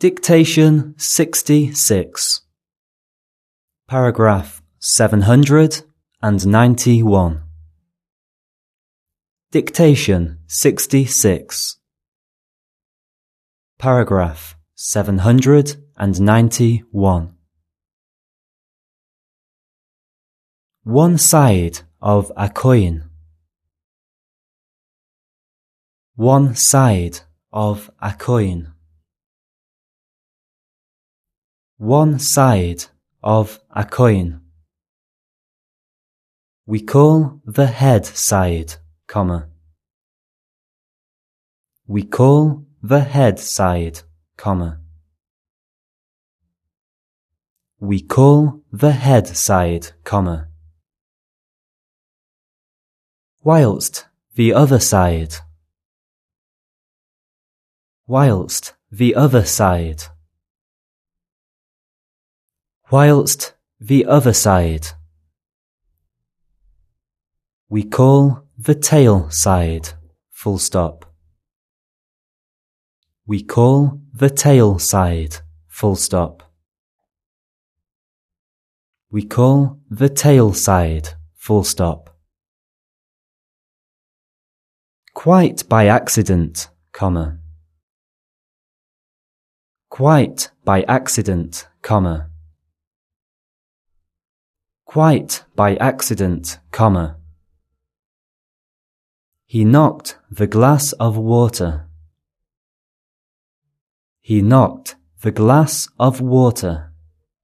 Dictation 66. Paragraph 791. Dictation 66. Paragraph 791. One side of a coin. One side of a coin. One side of a coin. We call the head side, comma. We call the head side, comma. We call the head side, comma. Whilst the other side. Whilst the other side. Whilst the other side. We call the tail side, full stop. We call the tail side, full stop. We call the tail side, full stop. Quite by accident, comma. Quite by accident, comma. Quite by accident, comma. He knocked the glass of water. He knocked the glass of water.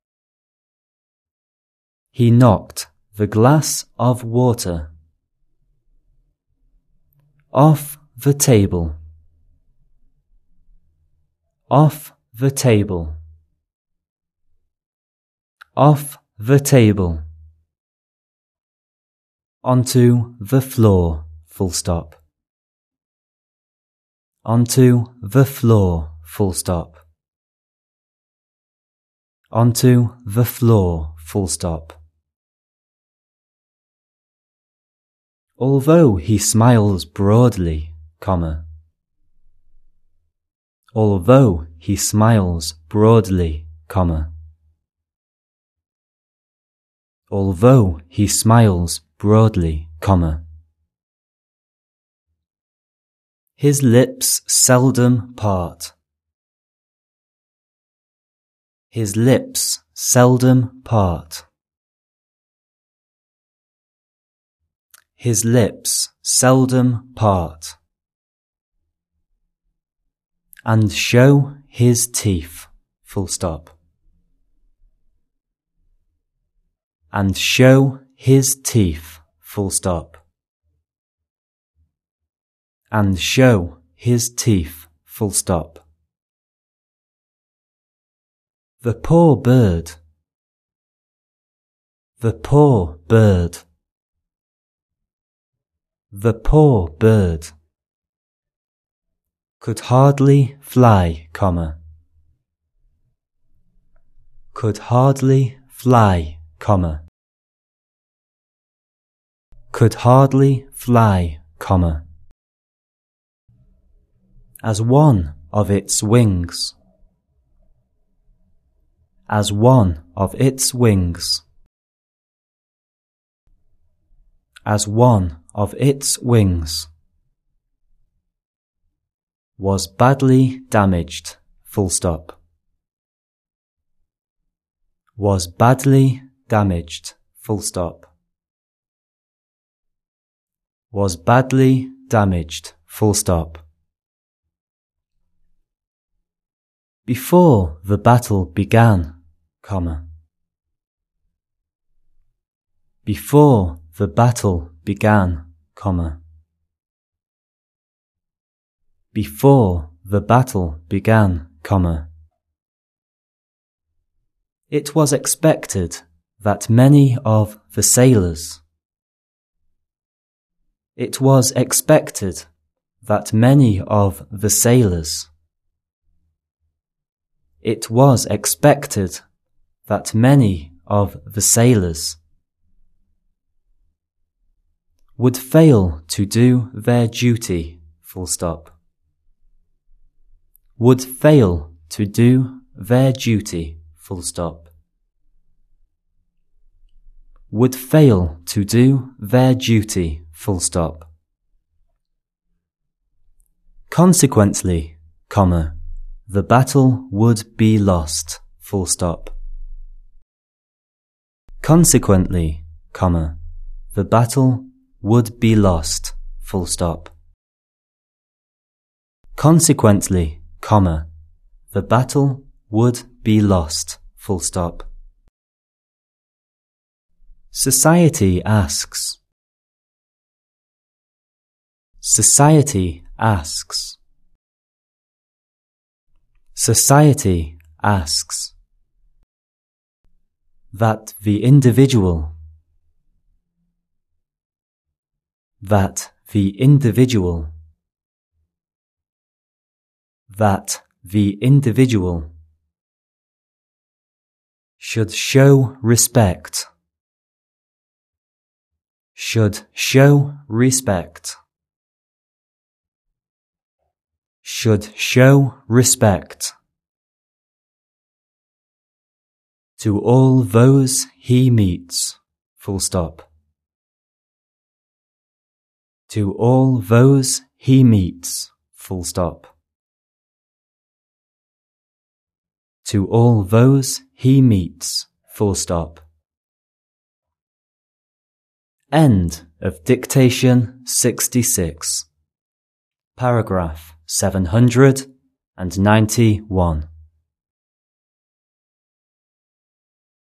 He knocked the glass of water off the table. Off the table. Off the table. Onto the floor, full stop. Onto the floor, full stop. Onto the floor, full stop. Although he smiles broadly, comma. Although he smiles broadly, comma. Although he smiles broadly, comma. His lips seldom part. His lips seldom part. His lips seldom part. And show his teeth, full stop. And show his teeth, full stop. And show his teeth, full stop. The poor bird. The poor bird. The poor bird could hardly fly, comma. Could hardly fly, comma. Could hardly fly, comma. As one of its wings. As one of its wings. As one of its wings. Was badly damaged, full stop. Was badly damaged, full stop. Was badly damaged, full stop. Before the battle began, comma. Before the battle began, comma. Before the battle began, comma. It was expected that many of the sailors. It was expected that many of the sailors. It was expected that many of the sailors would fail to do their duty, full stop. Would fail to do their duty, full stop. Would fail to do their duty, full stop. Consequently, comma, the battle would be lost, full stop. Consequently, comma, the battle would be lost, full stop. Consequently, comma, the battle would be lost, full stop. Society asks. Society asks. Society asks. That the individual. That the individual. That the individual should show respect. Should show respect. Should show respect to all those he meets, full stop. To all those he meets, full stop. To all those he meets, full stop. End of dictation 66. Paragraph 791.